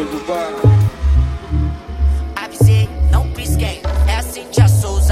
do bar. Avisei, não pisquei, é a Cíntia Souza.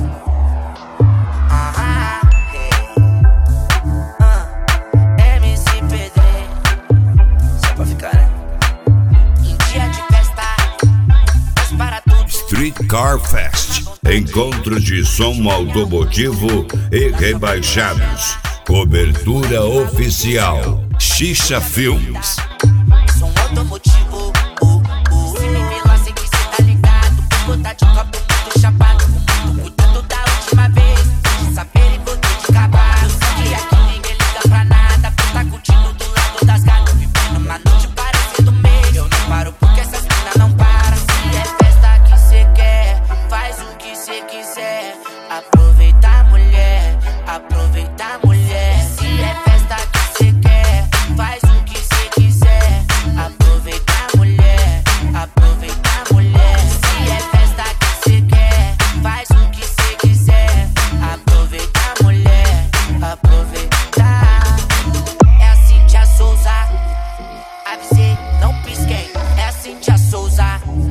MC Pedrinho, só pra ficar, né? Em dia de festa, mas para tudo. Street Car Fest, encontro de som automotivo e rebaixados. Cobertura oficial Xixa Filmes. Som automotivo, se me vê lá, sei que cê tá ligado. Vou botar de copo muito chapado, cuidando da última vez. De saber e vou ter de acabar. Eu sei que aqui ninguém liga pra nada. Vou tá curtindo do lado das gatas, vivendo uma noite parecendo mês. Eu não paro porque essas minas não param. Se é festa que cê quer, faz o que cê quiser. Aproveita a mulher, aproveita a mulher. Se é festa que cê quer, faz o que cê quiser. Aproveita a mulher, aproveita a mulher. Se é festa que cê quer, faz o que cê quiser. Aproveita a mulher, aproveita. É a Cíntia Souza. Avisei, não pisquei. É a Cíntia Souza.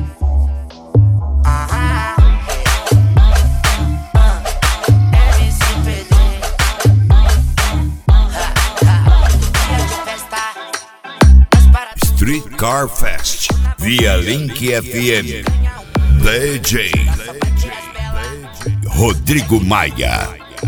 MC Pedrinho. Dia de festa, mas para Street Car Fest via Link FM. DJ Rodrigo Maia.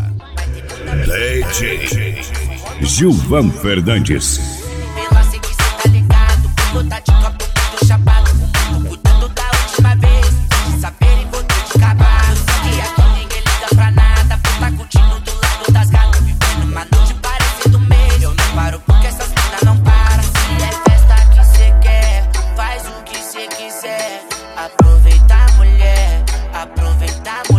DJ Gilvan Fernandes. pela sei que cê tá ligado. Vou botar de copo muito chapado, cuidando da última vez. De saber e vou ter de acabar. Eu sei que aqui ninguém liga pra nada. Vou tá curtindo do lado das gatas, vivendo uma noite parecendo mês. Eu não paro porque essas minas não param. Se é festa que cê quer, faz o que cê quiser. Aproveita a mulher, aproveita a mulher.